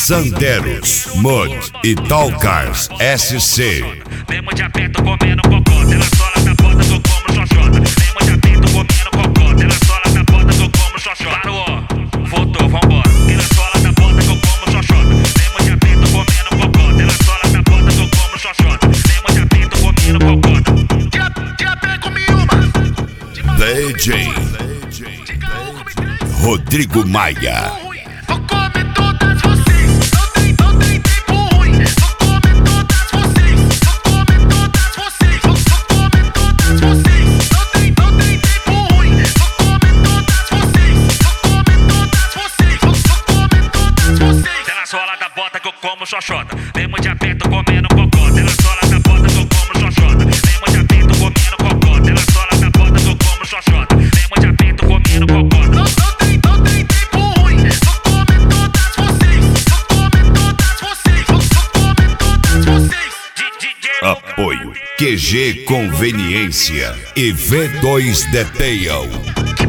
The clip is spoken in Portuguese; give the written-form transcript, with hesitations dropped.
Sanderos, Mud e Talcars SC. Mesmo de aperto comendo cocô, ela sola da bota que eu como xoxota. Mesmo de aperto comendo cocô, ela sola da bota que eu como xoxota. Parou, voltou, vambora. Ela sola da bota que eu como xoxota. Mesmo de aperto comendo cocô, ela sola da bota que eu como xoxota. Mesmo de aperto comendo cocô. De aperto comi uma. DJ Rodrigo Maia. Vou comer todas vocês, não tem tempo ruim. Vou comer todas vocês, vou comer todas vocês, vou comer todas vocês. Não tem tempo ruim. Vou comer todas vocês, vou comer todas vocês, vou comer todas vocês. Ela sola da bota que eu como xoxota. Mesmo de aperto comendo cocô. Ela sola da bota que eu como xoxota. Mesmo de aperto comendo cocô. Ela sola da bota que eu como xoxota. Mesmo de aperto comendo cocô. Não tem tempo ruim. Vou comer todas vocês, vou comer todas vocês, vou comer todas vocês. Apoio QG Conveniência e V2 Detail.